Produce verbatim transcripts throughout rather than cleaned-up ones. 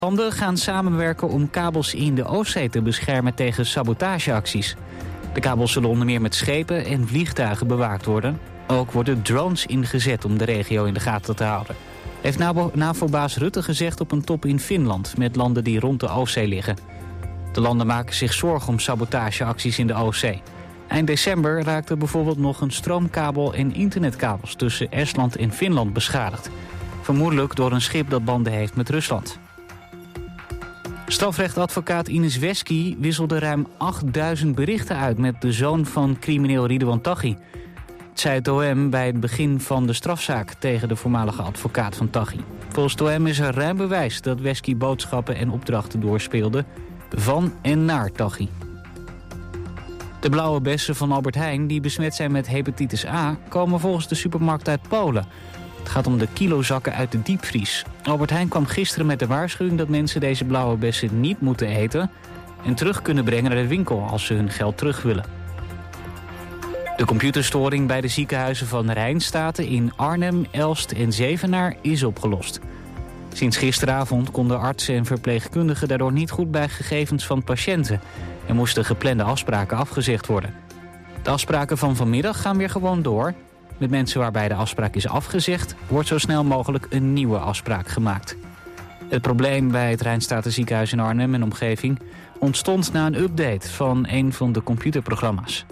Landen gaan samenwerken om kabels in de Oostzee te beschermen tegen sabotageacties. De kabels zullen onder meer met schepen en vliegtuigen bewaakt worden. Ook worden drones ingezet om de regio in de gaten te houden. Heeft NAVO-baas Rutte gezegd op een top in Finland met landen die rond de Oostzee liggen. De landen maken zich zorgen om sabotageacties in de Oostzee. Eind december raakte bijvoorbeeld nog een stroomkabel en internetkabels tussen Estland en Finland beschadigd. Vermoedelijk door een schip dat banden heeft met Rusland. Strafrechtadvocaat Ines Wesky wisselde ruim achtduizend berichten uit met de zoon van crimineel Ridwan Taghi. Het zei het O M bij het begin van de strafzaak tegen de voormalige advocaat van Taghi. Volgens het O M is er ruim bewijs dat Wesky boodschappen en opdrachten doorspeelde van en naar Taghi. De blauwe bessen van Albert Heijn die besmet zijn met hepatitis A komen volgens de supermarkt uit Polen. Het gaat om de kilozakken uit de diepvries. Albert Heijn kwam gisteren met de waarschuwing dat mensen deze blauwe bessen niet moeten eten en terug kunnen brengen naar de winkel als ze hun geld terug willen. De computerstoring bij de ziekenhuizen van Rijnstaten in Arnhem, Elst en Zevenaar is opgelost. Sinds gisteravond konden artsen en verpleegkundigen daardoor niet goed bij gegevens van patiënten en moesten geplande afspraken afgezegd worden. De afspraken van vanmiddag gaan weer gewoon door. Met mensen waarbij de afspraak is afgezegd wordt zo snel mogelijk een nieuwe afspraak gemaakt. Het probleem bij het Rijnstaten ziekenhuis in Arnhem en omgeving ontstond na een update van een van de computerprogramma's.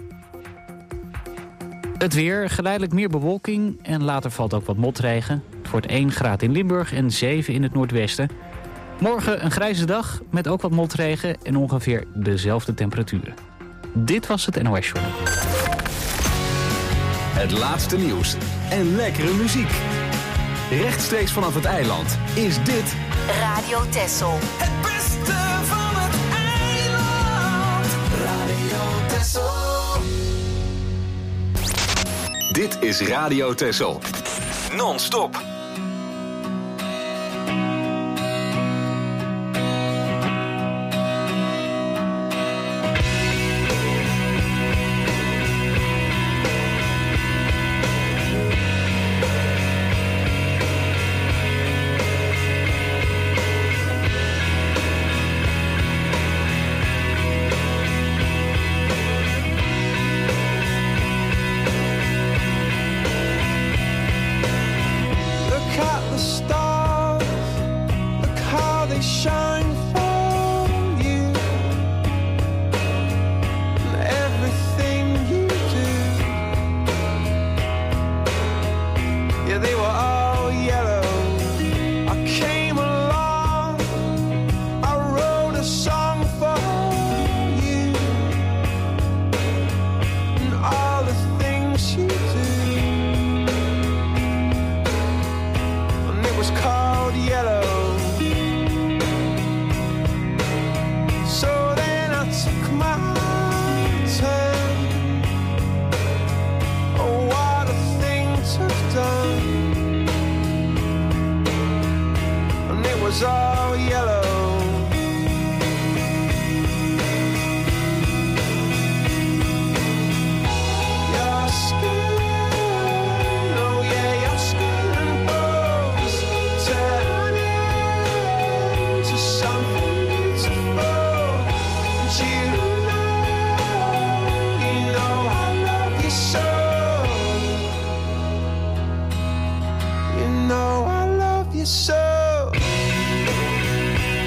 Het weer, geleidelijk meer bewolking en later valt ook wat motregen. Het wordt één graad in Limburg en zeven in het noordwesten. Morgen een grijze dag met ook wat motregen en ongeveer dezelfde temperaturen. Dit was het N O S-journaal. Het laatste nieuws en lekkere muziek. Rechtstreeks vanaf het eiland is dit Radio Texel. Het beste van het eiland. Radio Texel. Dit is Radio Texel. Non-stop. You know I love you so.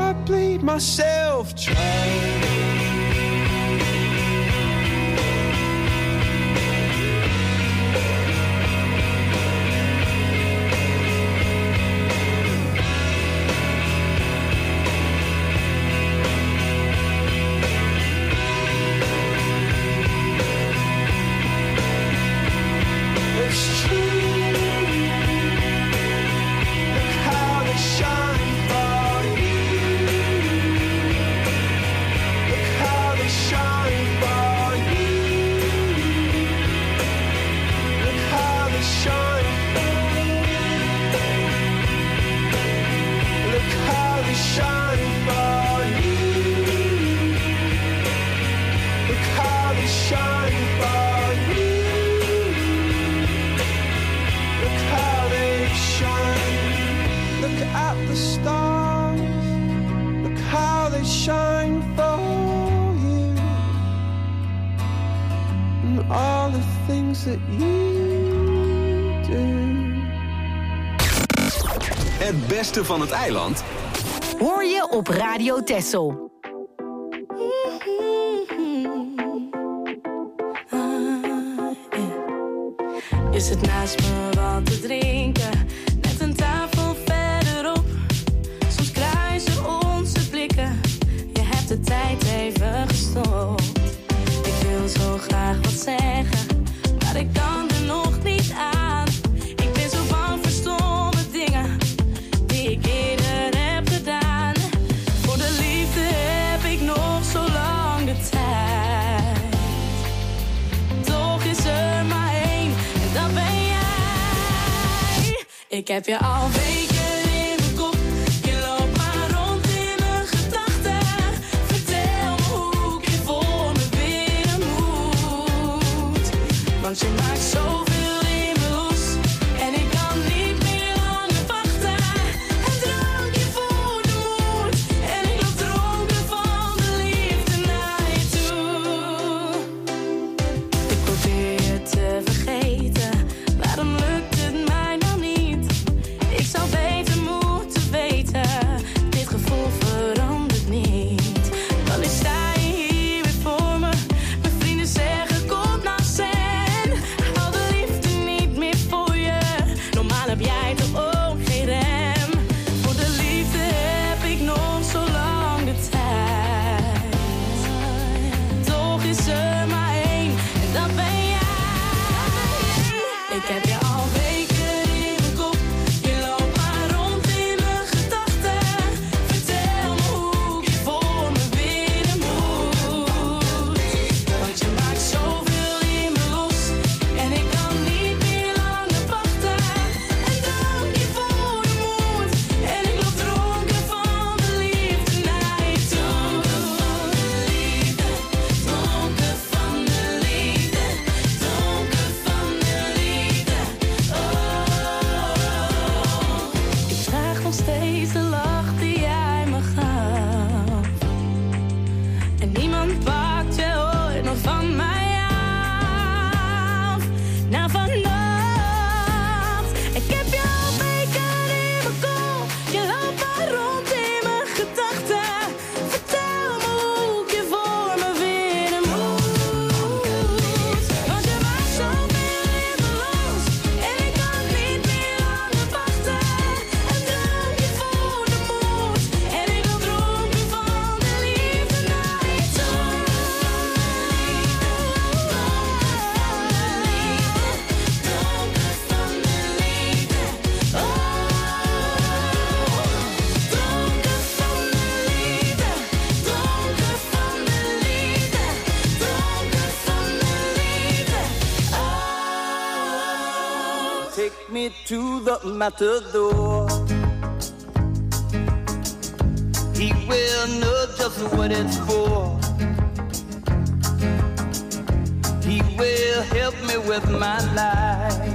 I bleed myself dry. Het beste van het eiland hoor je op Radio Texel. Je zit naast me wat te drinken, net een tafel verderop. Soms kruisen onze blikken, je hebt de tijd even gestopt. Ik wil zo graag wat zeggen, maar ik kan er nog niet aan. Ik ben zo bang voor stomme dingen die ik eerder heb gedaan. Voor de liefde heb ik nog zo lang de tijd. Toch is er maar één en dat ben jij. Ik heb je al weken in mijn kop. Je loopt maar rond in mijn gedachten. Vertel me hoe ik je voor me winnen moet. Want je maakt zoveel in me los en ik kan niet meer langer wachten. Een drankje voor de moed en ik loop dronken van de liefde naar je toe. Ik probeer je te vergeten, waarom lukt het mij nou niet? Ik zou beter moeten weten, dit gevoel verandert niet. Dan is sta je hier weer voor me, mijn vrienden zeggen kom nou zen. Hou de liefde niet meer voor je, normaal heb jij toch ook geen rem. Voor de liefde heb ik nog zo lang de tijd. Toch is er maar één en dat ben jij. Ik heb je al weken in mijn kop. Je loopt maar rond in mijn gedachten. Vertel me hoe ik je voor me winnen moet. Want je maakt zoveel in me los en ik kan niet meer langer wachten. Een drankje voor de moed en ik loop dronken van de liefde naar je toe. Liefde, dronken van de liefde, dronken van de liefde. Oh, ik draag nog steeds de lach die jij me gaf. En niemand pakt je ooit nog van mij af. Na vannacht, ik heb je al weken in mijn kop. Je loopt maar rond in mijn gedachten. Vertel me hoe ik je voor me winnen moet. Want je maakt zoveel in me los en ik kan niet meer langer wachten. Een drankje voor de moed en ik loop dronken van de liefde naar je toe. Dronken van de liefde, oh. Dronken van de liefde, dronken van de liefde, dronken van de liefde, oh. Take me to the matador. He will know just what it's for. He will help me with my life.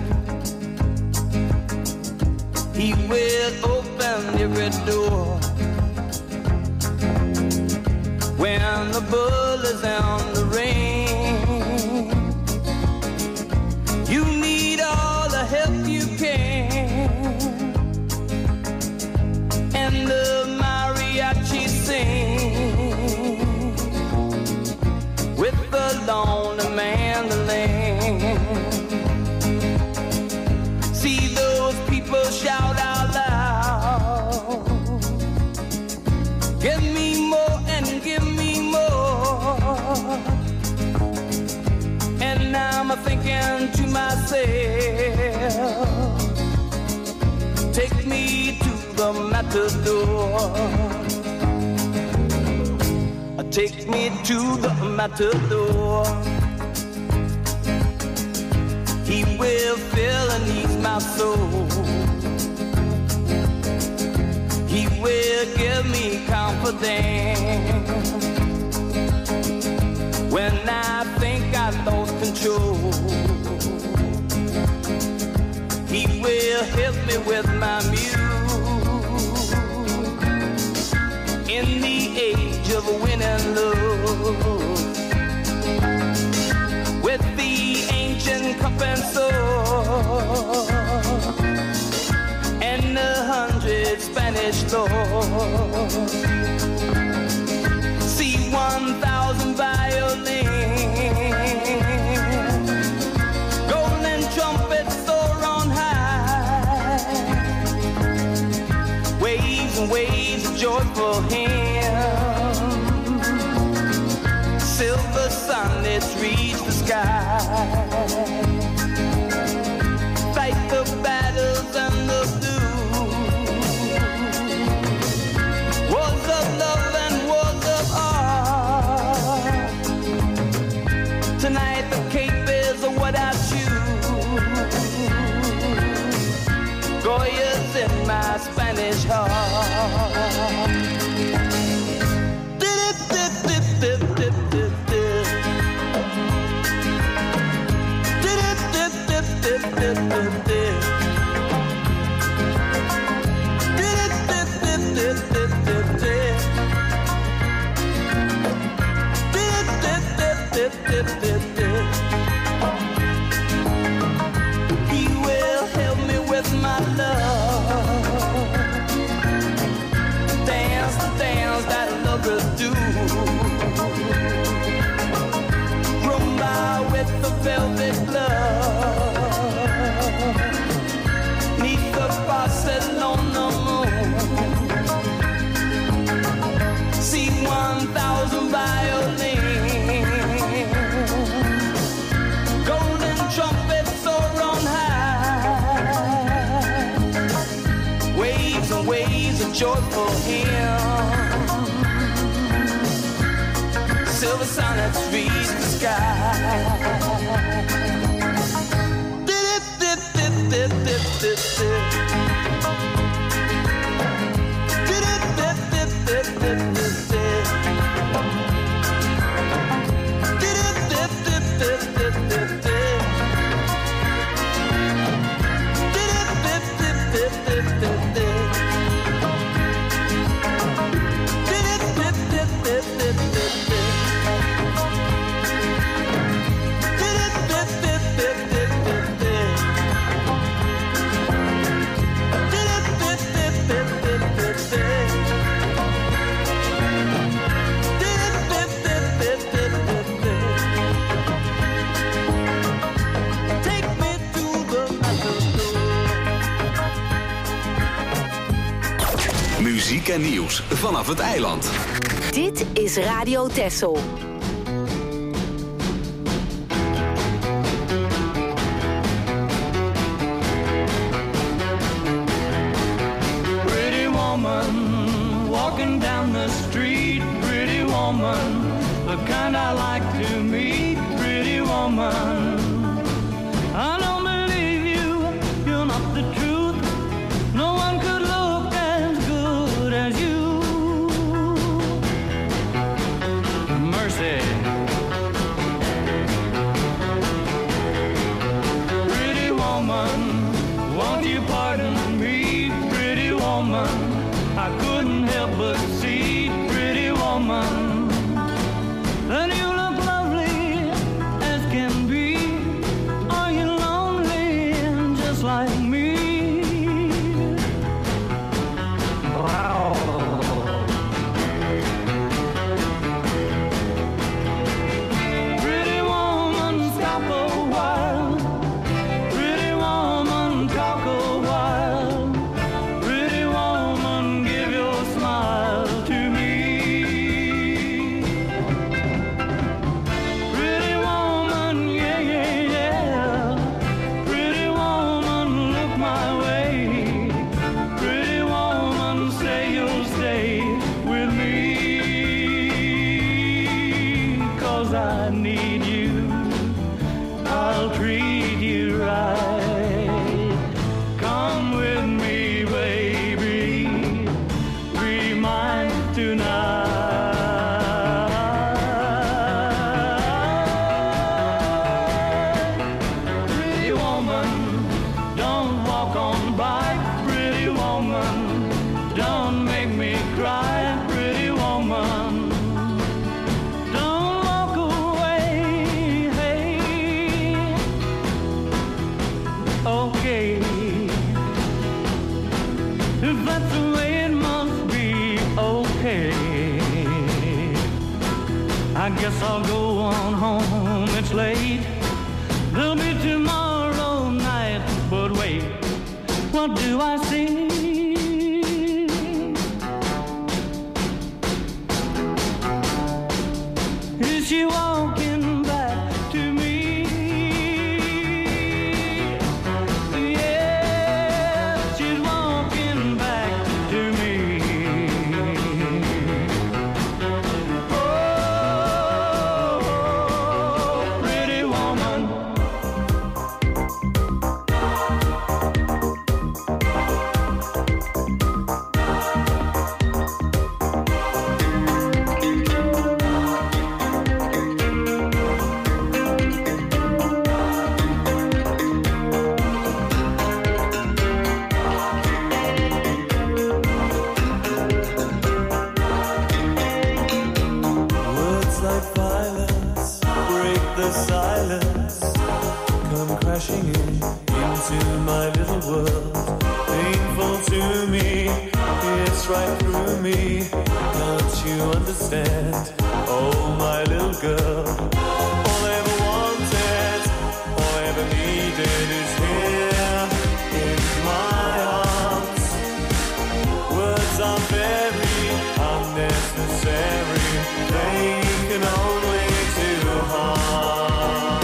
He will open every door. When the bull is on the ring, you need all the help you can. And the mariachis thinking to myself, take me to the matador. Take me to the matador. He will fill and ease my soul. He will give me confidence when I think I lost control. He will help me with my muse in the age of winning love, with the ancient cup and sword and a hundred Spanish lords. See one thousand violins, golden trumpets soar on high, waves and waves of joyful hymns, silver sunlets reach the sky, fight the battles and the blues, wars of love and wars of art. Tonight the cape is what I choose, Goya's in my Spanish heart. He will help me with my love, dance the dance that lovers do, rumba with the velvet glove, neath the Barcelona moon, see one thousand violins, golden trumpets soar on high, waves and waves of joyful hymns, silver sonnets reach the sky. Muziek en nieuws vanaf het eiland. Dit is Radio Texel. Pretty woman, walking down the street. Pretty woman, the kind I like to meet. Pretty woman, I don't believe you, you're not the truth. No one could look as good as you. Mercy. Pretty woman, won't you pardon me? Pretty woman, I couldn't help but see. Pretty woman, and you look lovely as can be. Are you lonely just like me? Wow. Pretty woman, stop a while. Pretty woman, talk a while. Pretty woman, give your smile to me. If that's the way it must be, okay. I guess I'll go on home, it's late. There'll be tomorrow night, but wait, what do I see? Is she walking back to me? Yeah, she's walking back to me. Oh, pretty woman. Words like violence break the silence, come crashing in into my little world. Painful to me, it's right through me. Can't you understand? Oh, my little girl. All I ever wanted, all I ever needed is here in my arms. Words are very unnecessary, they can only do harm.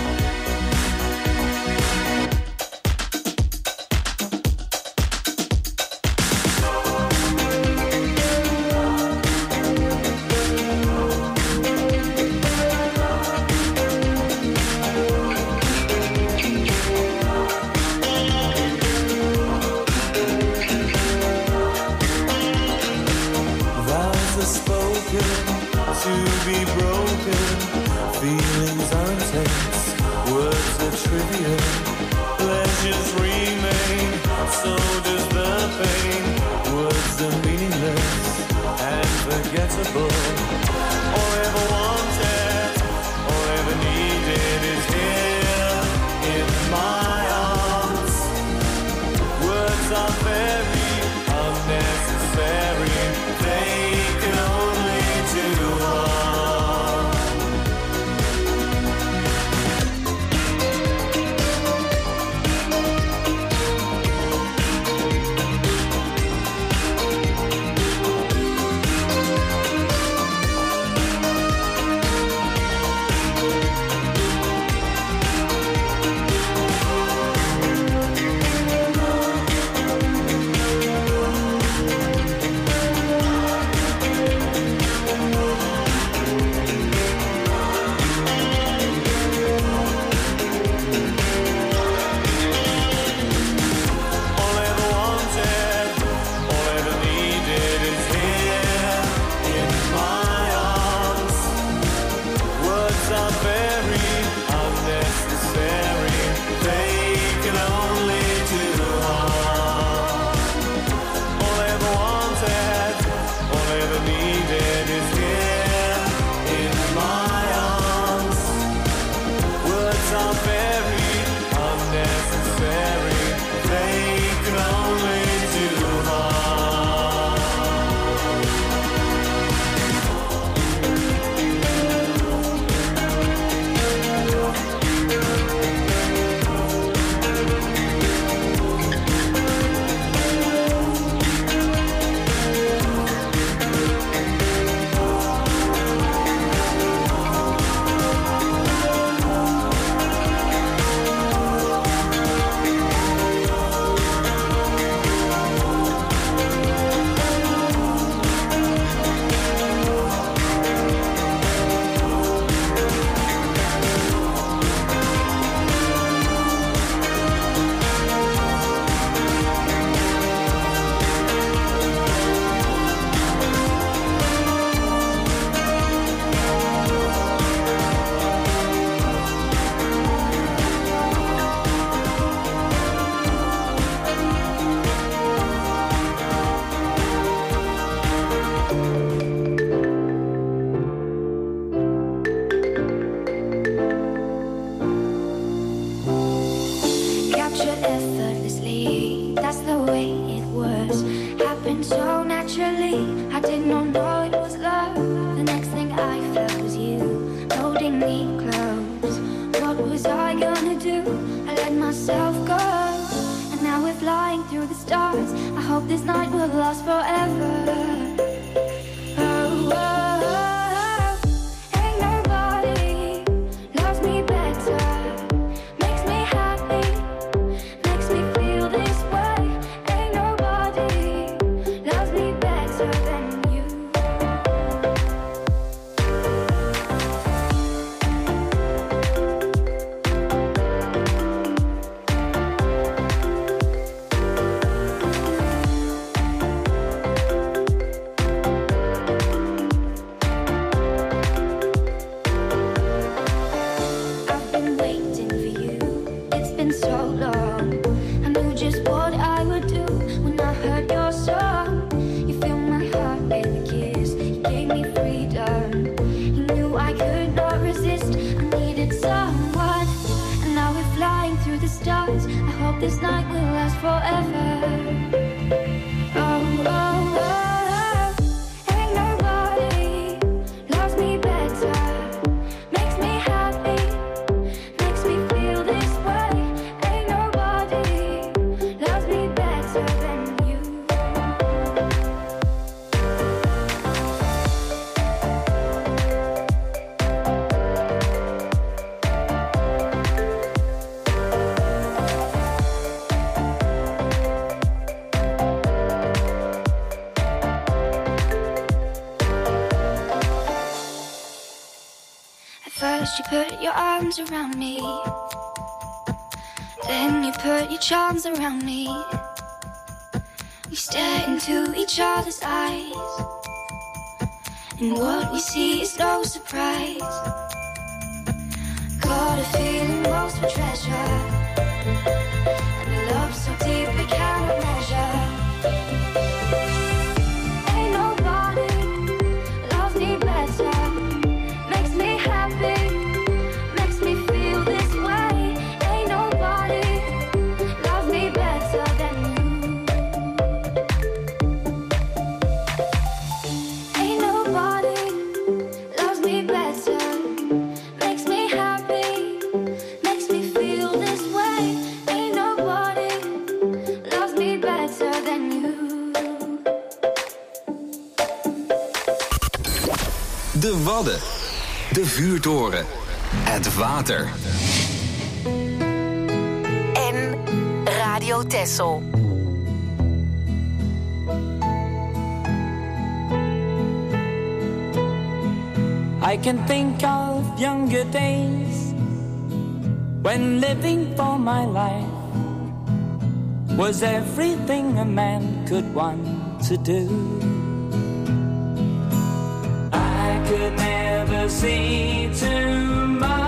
Vows are spoken to be broken. Feelings are intense, words are trivial. Pleasures remain, so does the pain. Words are meaningless and forgettable. All I ever wanted, all I ever needed is here in my arms. Words are very unnecessary, they can only do harm. All I ever wanted, all I ever needed is here in my arms. Words are very unnecessary, they can only do harm. All I ever wanted, all I ever needed is here in my arms. Words are very unnecessary, they can only do harm. Capture effortlessly, that's the way it was happened so naturally. I did not know it was love. The next thing I felt was you holding me close. What was I gonna do? I let myself go, and now we're flying through the stars. I hope this night will last forever. Oh, oh, oh. Ain't nobody loves me better. Makes me happy, makes me feel this way. Ain't nobody loves me better than you. I've been waiting for you, it's been so long. I knew just what I would do when I heard your song. You filled my heart with a kiss, you gave me freedom. You knew I could not resist, I needed someone. And now we're flying through the stars. I hope this night will last forever. Oh, oh, oh. Ain't nobody loves me better. Makes me happy, makes me feel this way. Ain't nobody loves me better than you. At first you put your arms around me, then you put your charms around me. We stare into each other's eyes, and what we see is no surprise. Got a feeling lost for treasure, and a love so deep we cannot measure. Ain't nobody loves me better. Makes me happy, makes me feel this way. Ain't nobody loves me better than you. Ain't nobody loves me better. Makes me happy, makes me feel this way. Ain't nobody loves me better than you. De Wadden. De vuurtoren. Het water. En Radio Texel. I can think of younger days when living for my life was everything a man could want to do. I could never see tomorrow.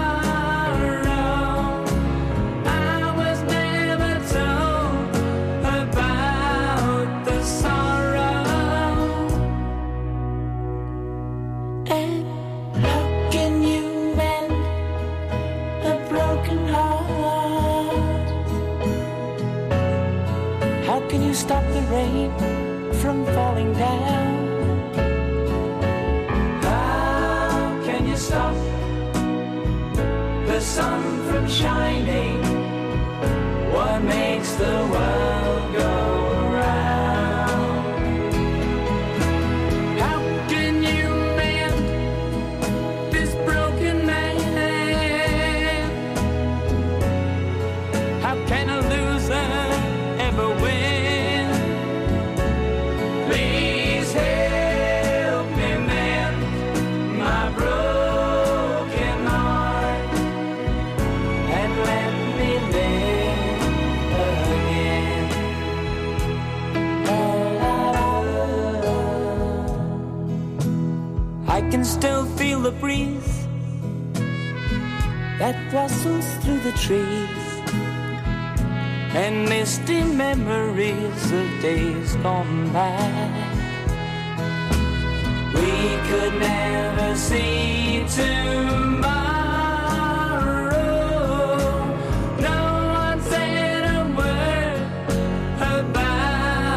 I was never told about the sorrow. And how can you mend a broken heart? How can you stop the rain from falling down? How can you stop the sun from shining? What makes the world go round? How can you mend this broken man? How can a loser ever win? Please help me mend my broken heart and let me live again. I can still feel the breeze that rustles through the trees and misty memories of days gone by. We could never see tomorrow. No one said a word about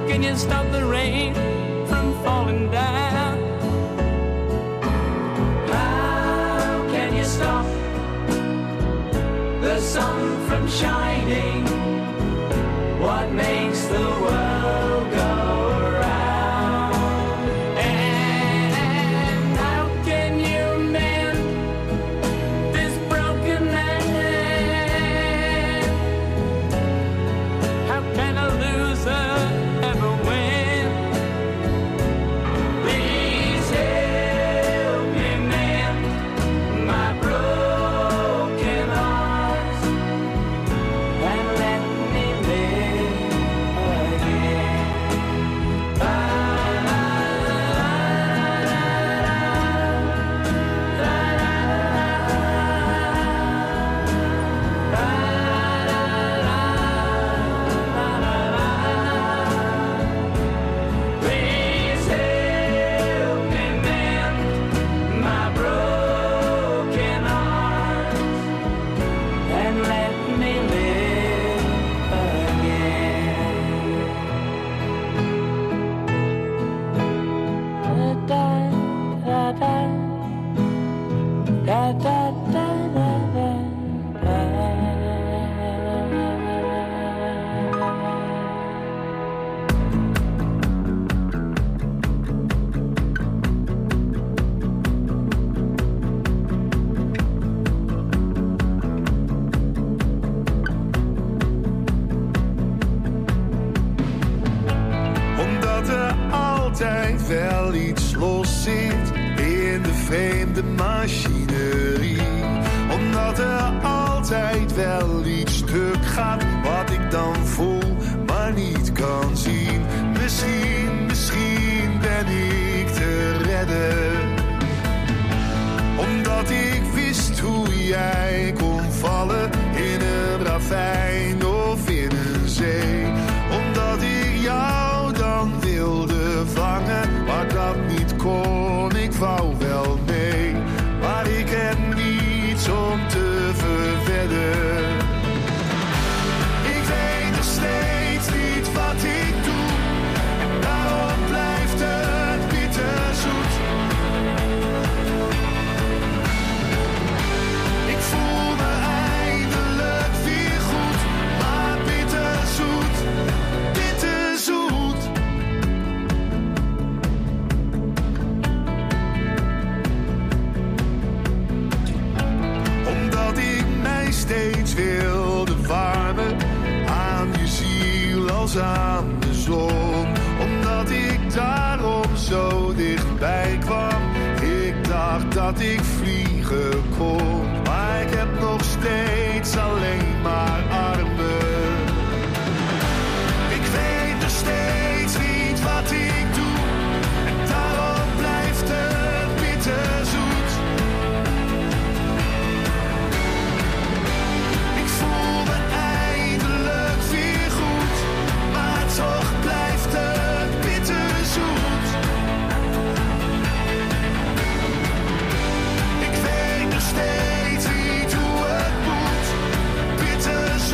can you stop the rain from falling down? How can you stop the sun from shining? What makes the world go round? And how can you mend this broken man? How can a loser ever win? Please help me mend my broken heart and let me live again. Please help me mend my broken heart and let me live again. Da da da da da da da da da. Omdat er altijd wel iets los zit in de vreemde machinerie. Omdat er altijd wel iets stuk gaat wat ik dan voel, maar niet kan zien. Misschien, misschien ben ik te redden. Omdat ik wist hoe jij kon vallen in een ravijn of in een zee. Omdat ik jou dan wilde vangen, maar dat niet kon. Ik wou wel mee, maar ik heb niets om te verwedden. Ik weet nog steeds niet wat ik doe, en daarom blijft het bitterzoet. Ik voel me eindelijk weer goed, maar bitterzoet, bitterzoet. Omdat ik mij steeds wilde warmen aan je ziel als aan de zon. Omdat ik daarom zo dichtbij kwam. Ik dacht dat ik vliegen kon, maar ik heb nog steeds alleen maar armen. Ik weet nog steeds niet wat ik doe, en daarom blijft het bitterzoet. Ik voel me eindelijk weer goed, maar toch blijft het bitterzoet. Ik weet nog steeds niet hoe het moet, bitterzoet.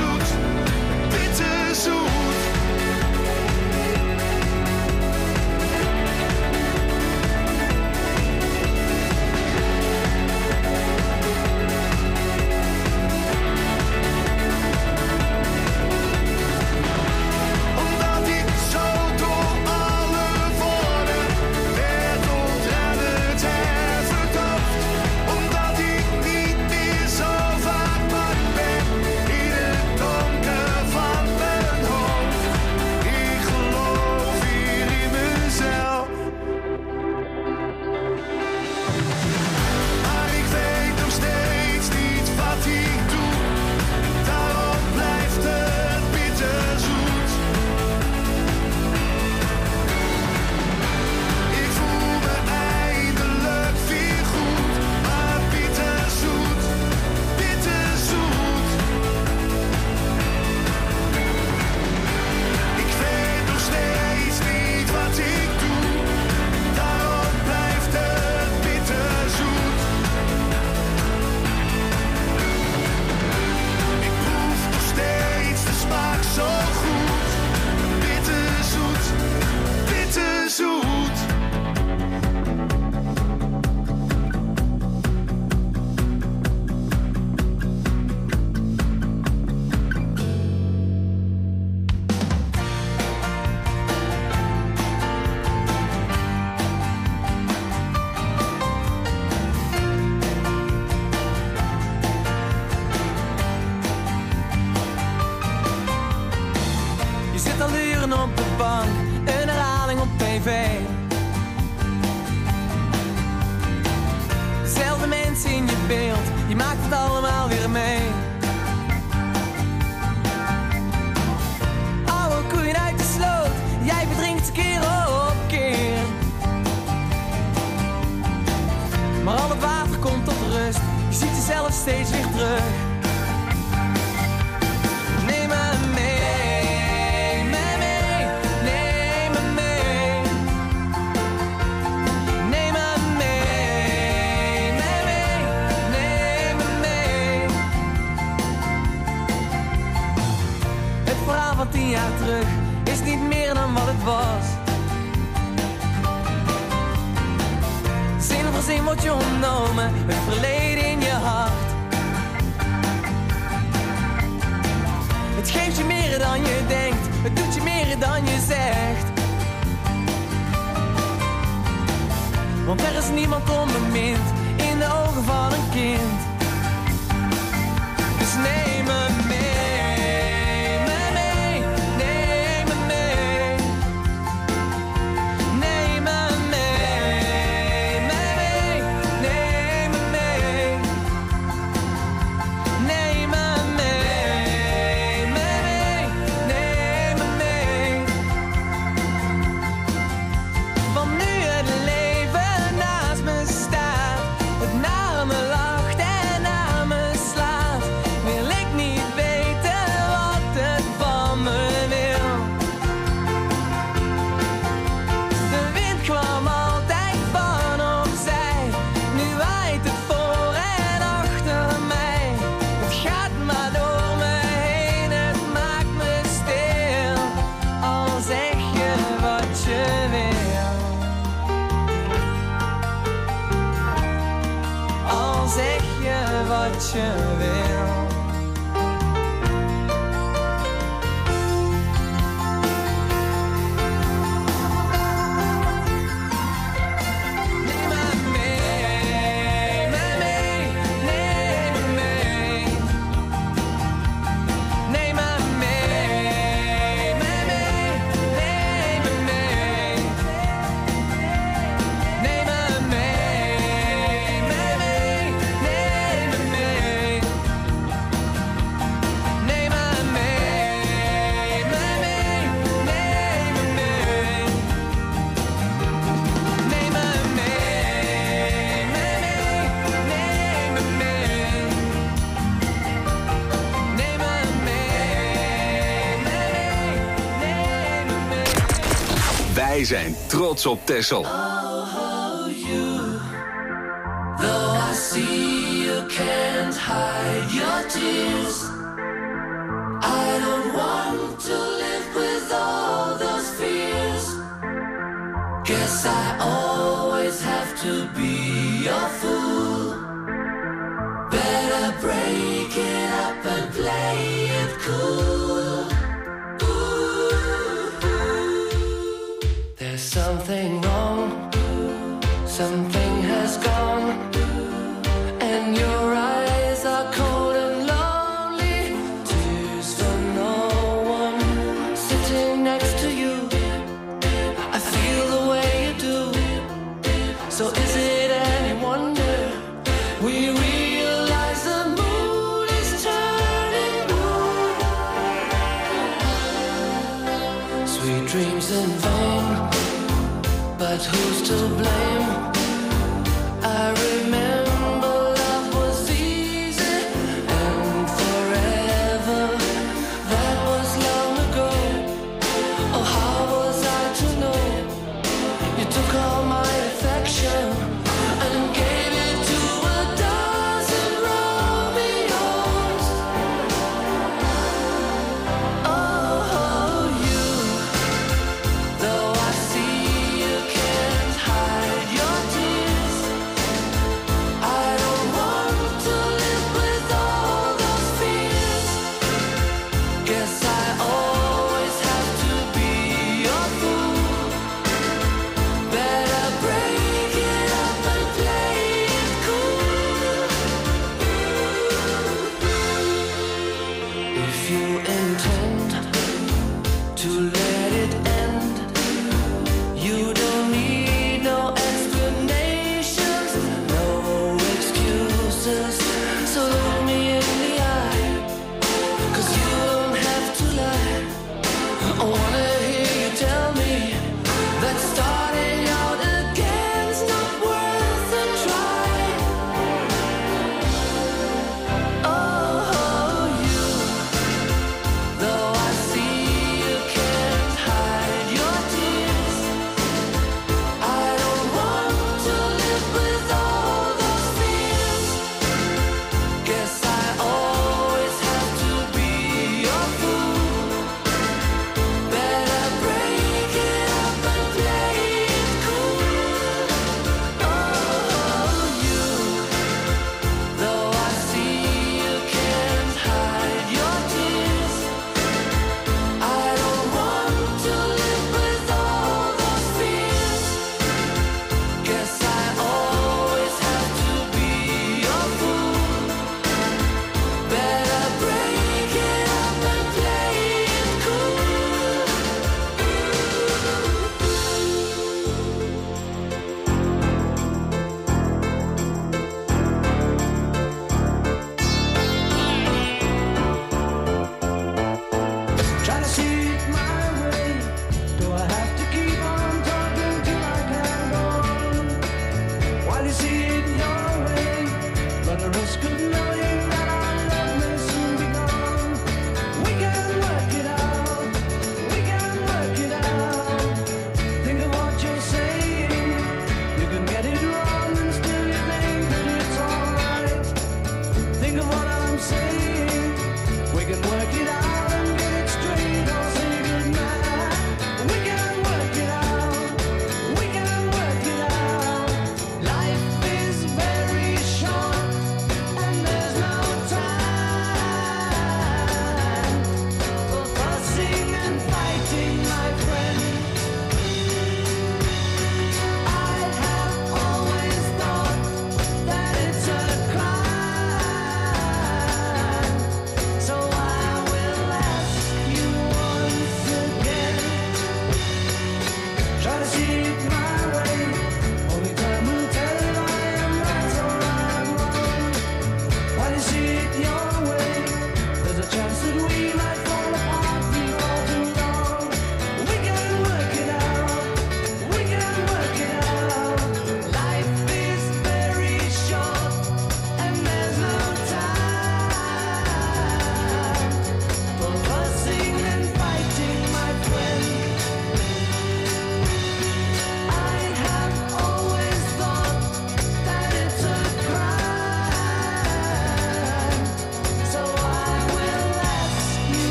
op de bank, een herhaling op tv. Dezelfde mensen in je beeld, je maakt het allemaal weer mee. Oude koeien uit de sloot, jij verdrinkt keer op keer. Maar al het water komt tot rust, je ziet jezelf steeds weer terug. Neem me mee, me mee, neem me mee. Neem me mee, me mee, neem me mee. Het verhaal van tien jaar terug is niet meer dan wat het was. Zin voor zin wordt je ontnomen, het verleden in je hart. Het geeft je meer dan je denkt, het doet je meer dan je zegt. Want er is niemand onbemind in de ogen van een kind. Dus neem me mee, me mee, neem me mee. Neem me mee, me mee, neem me mee. Neem me mee, me mee, neem me mee. Want nu het leven naast me staat, het naar me lacht en naar me slaat, wil ik niet weten wat het van me wil. De wind kwam altijd van opzij, nu waait het voor en achter mij. Het gaat maar door me heen, het maakt me stil. Al zeg je wat je wil, al zeg je wat je wil. Neem me mee, me mee, neem me mee. Neem me mee, me mee, neem me mee. Neem me mee, me mee, neem me mee. Neem me mee, me mee, neem me mee. Neem me mee, me mee, neem me mee. Neem me mee, me mee, neem me mee. Wij zijn trots op Texel. Oh, you. Though I see you can't hide your tears, I don't want to live with all those fears. Guess I always have to be your fool. Better break it up and play it cool. Ooh. There's something wrong, something has gone, and your eyes are cold and lonely. Tears for no one sitting next to you. I feel the way you do. So is it any wonder we realize the mood is turning blue? Sweet dreams in vain, but who's to blame? I remember love was easy and forever. That was long ago. Oh, how was I to know? You took all my affection and gave it to a dozen Romeos. Oh, you. Though I see you can't hide your tears,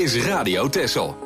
is Radio Texel.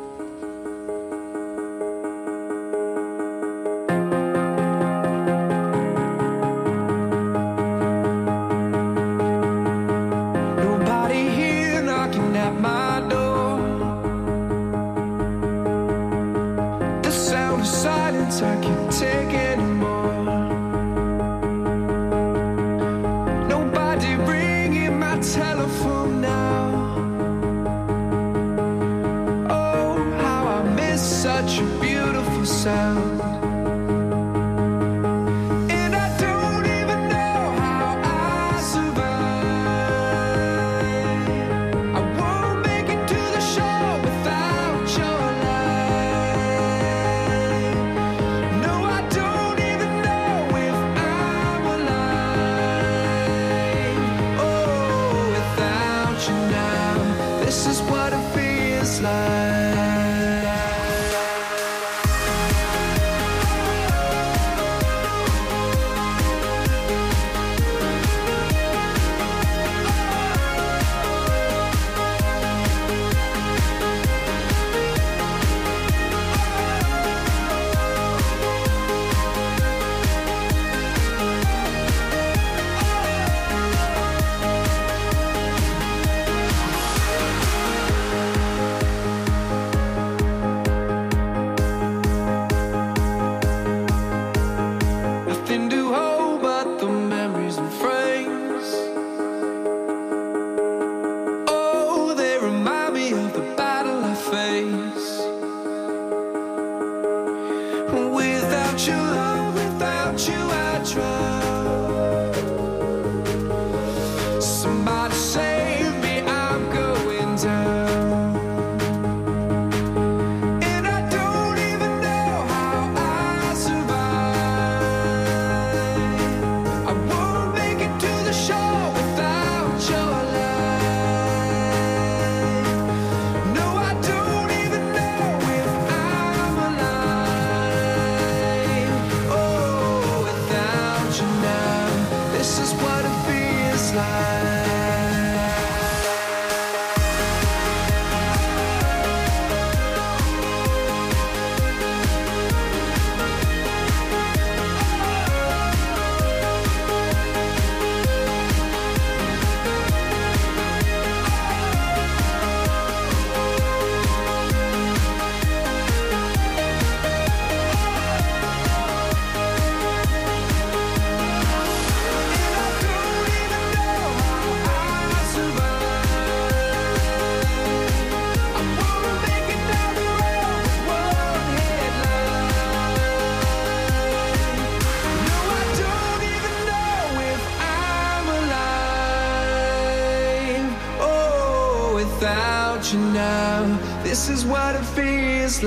This is what it feels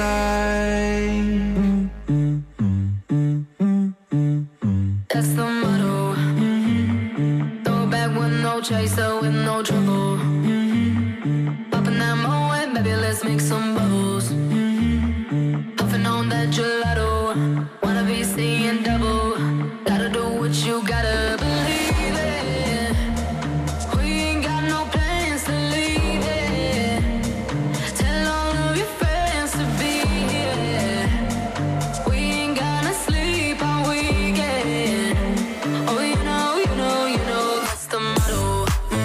like. That's the motto. Throw it back with no chaser, with no trouble. Popping that moe, baby, let's make some bubbles. Puffing on that gelato. Wanna be seeing double. Gotta do what you gotta believe it. We ain't got no plans to leave it. Tell all of your friends to be here. We ain't gonna sleep all weekend. Oh, you know, you know, you know, that's the motto.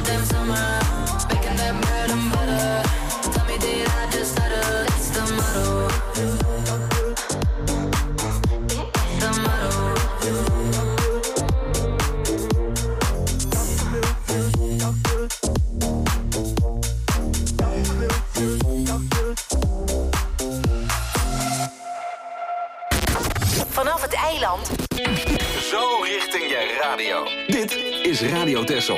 damn summer. Baking that bread and butter. Tell me, did I just stutter? That's the motto. The motto. Vanaf het eiland. Zo richting je radio. Dit is Radio Texel.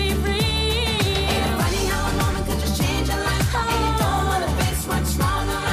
Stronger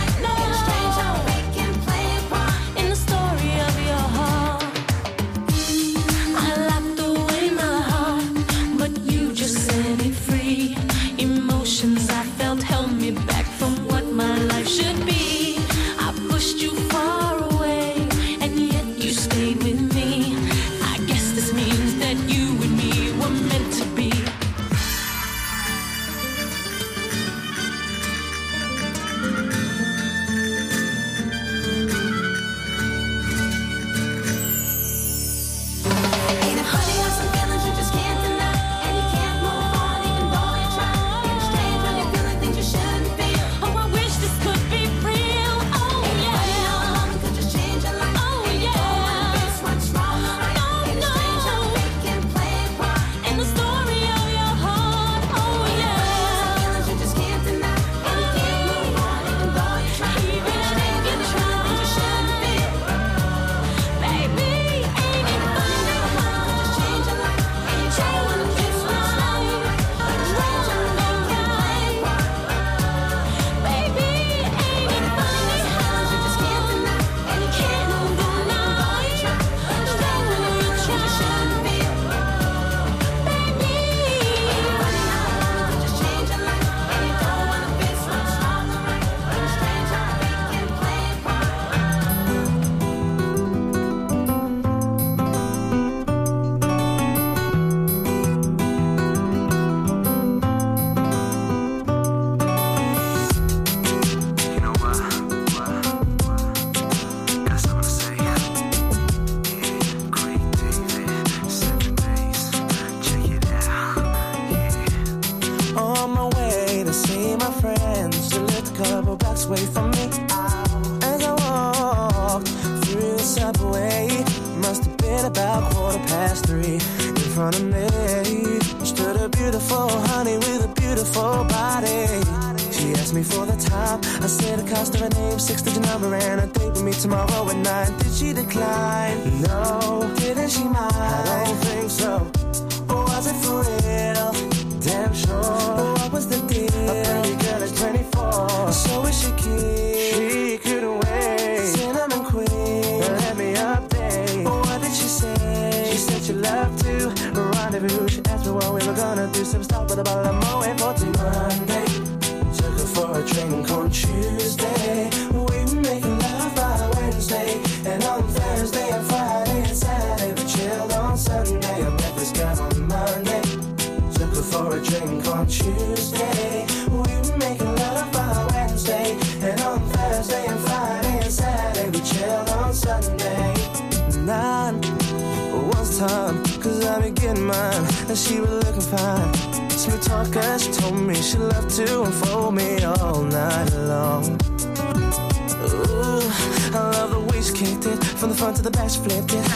way from me. As I walked through the subway, must have been about quarter past three. In front of me stood a beautiful honey with a beautiful body. She asked me for the time. I said the cost of her name, six-digit number, and a date with me tomorrow at nine. Did she decline? No. Didn't she mind? I don't think so. Or was it for real? Damn sure. What was the deal? A pretty girl is twenty-four. So is she keen? She couldn't wait. Cinnamon queen, let me update. What did she say? She said she loved to rendezvous. She asked me what we were gonna do. Some stop with a bottle of Moet for till Monday. Took her for a drink on Tuesday. We were making love by Wednesday. And on Thursday and Friday and Saturday we chilled on Sunday. I met this guy on Monday. Took her for a drink on Tuesday. We were making love by Wednesday. And on Thursday and Friday and Saturday we chilled on Sunday. Nine was time, cause I be getting mine. And she was looking fine. Smooth talker, she told me she loved to unfold me all night long. Ooh, I love the way she kicked it. From the front to the back, she flipped it.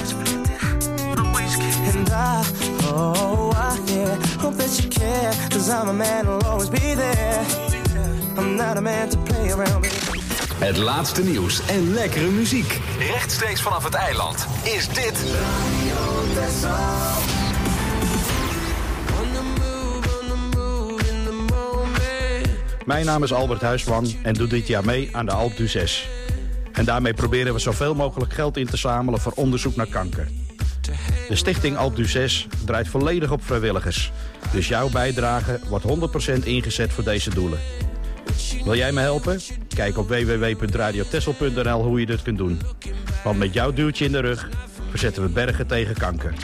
And I, oh, I, yeah, hope that you care. Cause I'm a man who'll always be there. I'm not a man to play around with. Het laatste nieuws en lekkere muziek. Rechtstreeks vanaf het eiland is dit Radio Texel. Mijn naam is Albert Huisman en doe dit jaar mee aan de Alpe d'Huez. En daarmee proberen we zoveel mogelijk geld in te zamelen voor onderzoek naar kanker. De stichting Alpe d'Huez draait volledig op vrijwilligers. Dus jouw bijdrage wordt honderd procent ingezet voor deze doelen. Wil jij me helpen? Kijk op w w w punt radio texel punt n l hoe je dit kunt doen. Want met jouw duwtje in de rug verzetten we bergen tegen kanker.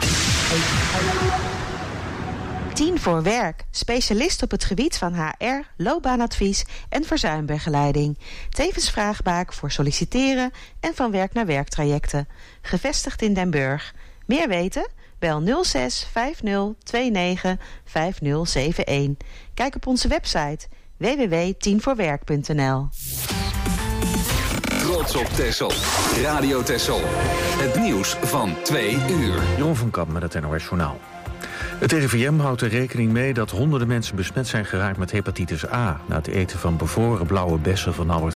tien voor werk. Specialist op het gebied van H R, loopbaanadvies en verzuimbegeleiding. Tevens vraagbaak voor solliciteren en van werk naar werktrajecten. Gevestigd in Den Burg. Meer weten? Bel nul zes vijf nul twee negen vijf nul zeven een. Kijk op onze website w w w punt tien voor werk punt n l. Trots op Texel. Radio Texel. Het nieuws van twee uur. Jeroen van Kamp met het N O S Journaal. Het R I V M houdt er rekening mee dat honderden mensen besmet zijn geraakt met hepatitis A... na het eten van bevroren blauwe bessen van Albert